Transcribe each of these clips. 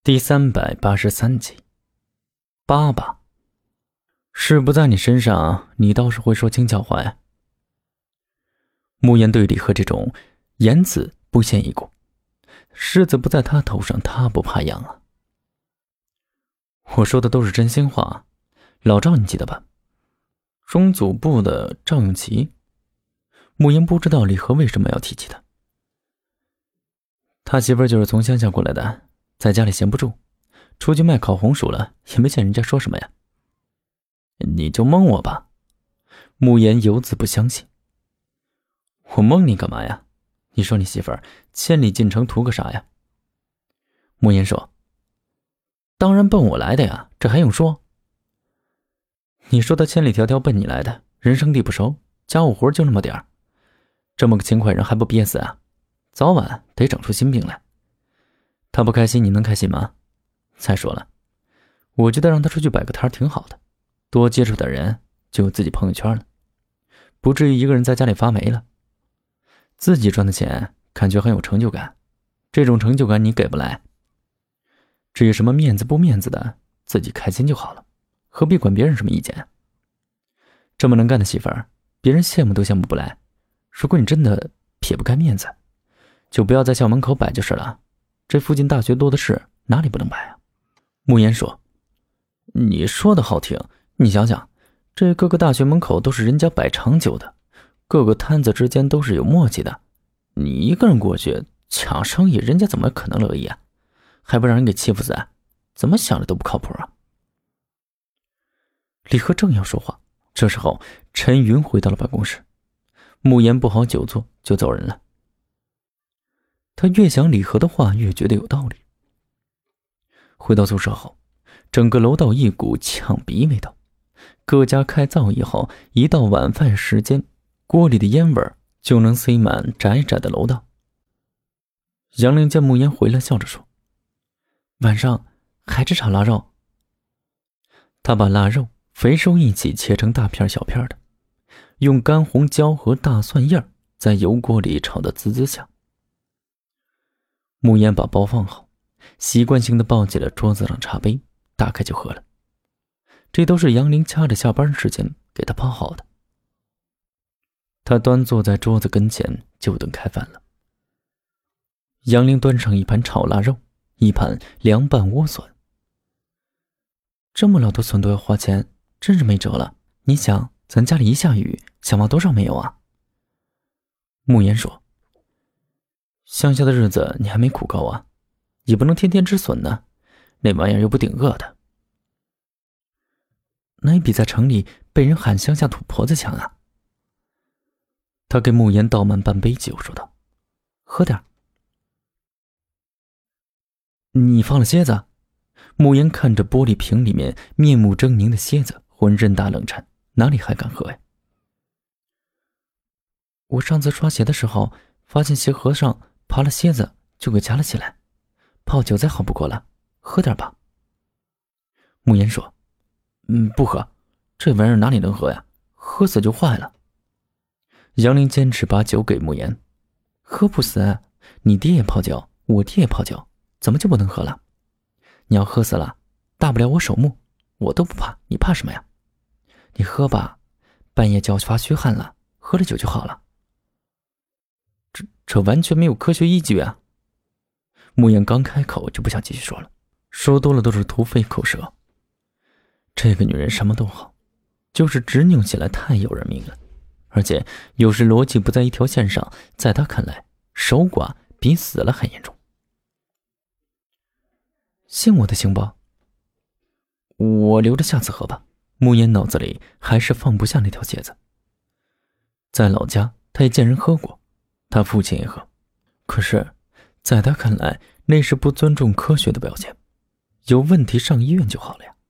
第383集。爸爸，事不在你身上，你倒是会说轻巧话呀。慕言对李贺这种言辞不屑一顾，狮子不在他头上，他不怕痒啊。我说的都是真心话。老赵你记得吧？中组部的赵永琪。慕言不知道李贺为什么要提起他。他媳妇儿就是从乡下过来的，在家里闲不住，出去卖烤红薯了，也没见人家说什么呀。你就蒙我吧。慕言犹自不相信。我蒙你干嘛呀？你说你媳妇儿千里进城图个啥呀？慕言说，当然奔我来的呀，这还用说？你说他千里迢迢奔你来的，人生地不熟，家务活就那么点儿，这么个勤快人还不憋死啊？早晚得长出心病来。他不开心你能开心吗？再说了，我觉得让他出去摆个摊挺好的，多接触点人，就有自己朋友圈了，不至于一个人在家里发霉了。自己赚的钱感觉很有成就感，这种成就感你给不来。至于什么面子不面子的，自己开心就好了，何必管别人什么意见？这么能干的媳妇儿，别人羡慕都羡慕不来。如果你真的撇不开面子，就不要在校门口摆就是了，这附近大学多的是，哪里不能摆啊？慕言说，你说的好听，你想想，这各个大学门口都是人家摆长久的，各个摊子之间都是有默契的，你一个人过去抢生意，人家怎么可能乐意啊？还不让人给欺负死，怎么想着都不靠谱啊。李贺正要说话，这时候陈云回到了办公室，慕言不好久坐，就走人了。他越想李贺的话越觉得有道理。回到宿舍后，整个楼道一股呛鼻味道，各家开灶以后，一到晚饭时间，锅里的烟味就能塞满窄窄的楼道。杨凌见慕言回来，笑着说，晚上还吃炒腊肉。他把腊肉肥瘦一起切成大片小片的，用干红椒和大蒜叶在油锅里炒得滋滋香。慕言把包放好，习惯性的抱起了桌子上茶杯，打开就喝了。这都是杨凌掐着下班时间给他泡好的。他端坐在桌子跟前，就等开饭了。杨凌端上一盘炒腊肉，一盘凉拌莴笋。这么老的笋都要花钱，真是没辙了。你想，咱家里一下雨，想往多少没有啊？慕言说，乡下的日子你还没苦够啊，也不能天天吃笋呢，那玩意儿又不顶饿的。那也比在城里被人喊乡下土婆子强啊。他给慕言倒满半杯酒，说道，喝点。你放了蝎子？慕言看着玻璃瓶里面面目狰狞的蝎子，浑身打冷颤，哪里还敢喝呀？我上次刷鞋的时候，发现鞋盒上爬了蝎子，就给夹了起来，泡酒再好不过了，喝点吧。慕言说，不喝，这玩意儿哪里能喝呀，喝死就坏了。杨凌坚持把酒给慕言，喝不死，你爹也泡酒，我爹也泡酒，怎么就不能喝了？你要喝死了，大不了我守墓，我都不怕，你怕什么呀？你喝吧，半夜脚发虚汗了，喝了酒就好了。这完全没有科学依据啊！慕言刚开口就不想继续说了，说多了都是徒费口舌。这个女人什么都好，就是执拗起来太有人命了，而且有时逻辑不在一条线上，在她看来，守寡比死了还严重。信我的行不？我留着下次喝吧。慕言脑子里还是放不下那条蝎子。在老家他也见人喝过，他父亲也喝，可是在他看来那是不尊重科学的表现，有问题上医院就好了呀。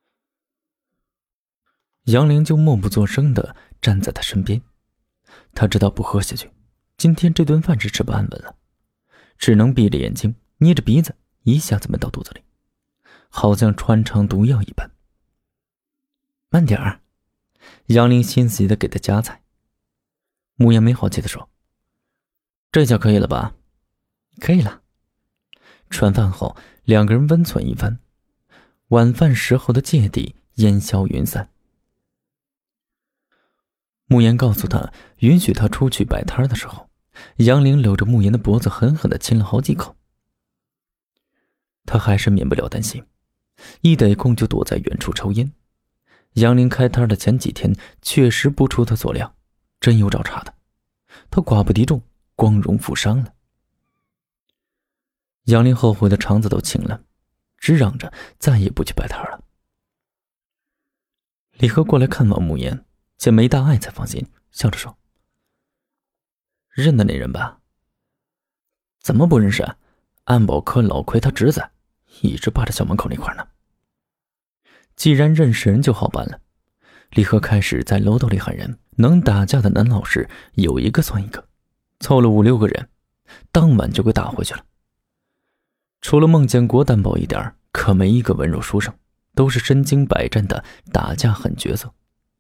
杨凌就默不作声地站在他身边，他知道不喝下去，今天这顿饭是吃不安稳了，只能闭着眼睛捏着鼻子一下子闷到肚子里，好像穿肠毒药一般。慢点儿，杨凌心急地给他夹菜。慕言没好气地说，这下可以了吧？可以了。 吃完饭后，两个人温存一番，晚饭时候的芥蒂烟消云散。慕言告诉他允许他出去摆摊的时候，杨玲搂着慕言的脖子狠狠地亲了好几口。他还是免不了担心，一得空就躲在远处抽烟。杨玲开摊的前几天确实不出他所料，真有找茬的，他寡不敌众，光荣负伤了。杨玲后悔的肠子都青了，只嚷着再也不去摆摊了。李贺过来看望慕言，见没大碍才放心，笑着说：“认得那人吧？”“怎么不认识啊？安保科老奎他侄子，一直扒着校门口那块呢。”既然认识人就好办了。李贺开始在楼道里喊人，能打架的男老师有一个算一个，凑了5、6个人，当晚就给打回去了。除了孟建国担保一点，可没一个文弱书生，都是身经百战的打架狠角色。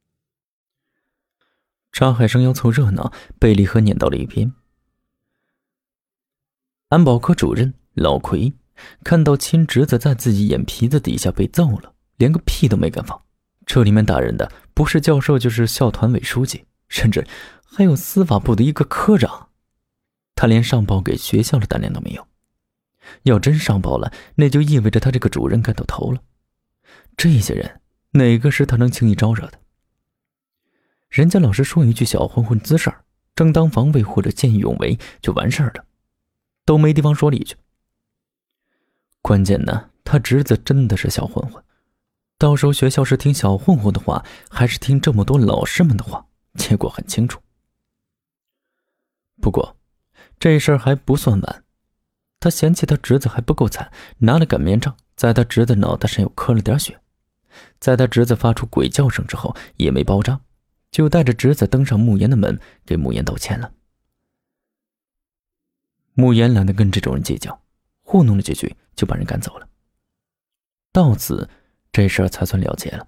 查海生要凑热闹，被李贺撵到了一边。安保科主任老奎看到亲侄子在自己眼皮子底下被揍了，连个屁都没敢放。这里面打人的不是教授就是校团委书记，甚至还有司法部的一个科长。他连上报给学校的胆量都没有。要真上报了，那就意味着他这个主任该到头了。这些人哪个是他能轻易招惹的？人家老师说一句小混混滋事儿，正当防卫或者见义勇为就完事儿了，都没地方说理去。关键呢，他侄子真的是小混混，到时候学校是听小混混的话，还是听这么多老师们的话，结果很清楚。不过这事儿还不算完，他嫌弃他侄子还不够惨，拿了擀面杖在他侄子脑袋上又磕了点血，在他侄子发出鬼叫声之后也没包扎，就带着侄子登上慕言的门，给慕言道歉了。慕言懒得跟这种人计较，糊弄了几句就把人赶走了。到此这事儿才算了结了。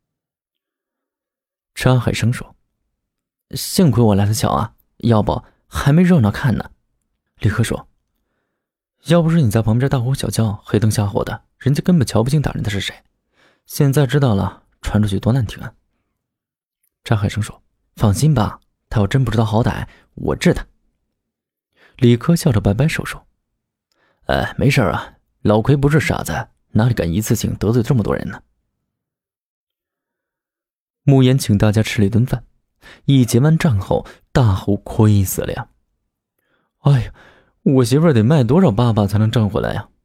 查海生说：“幸亏我来得巧啊，要不还没热闹看呢。”李贺说：“要不是你在旁边大呼小叫黑灯瞎火的，人家根本瞧不清打人的是谁。现在知道了，传出去多难听啊。”查海生说：“放心吧，他要真不知道好歹，我治他。”李科笑着摆摆手说：“没事啊，老奎不是傻子，哪里敢一次性得罪这么多人呢？”慕言请大家吃了一顿饭，一结完账后大呼亏死了呀！哎呀，我媳妇儿得卖多少爸爸才能挣回来呀？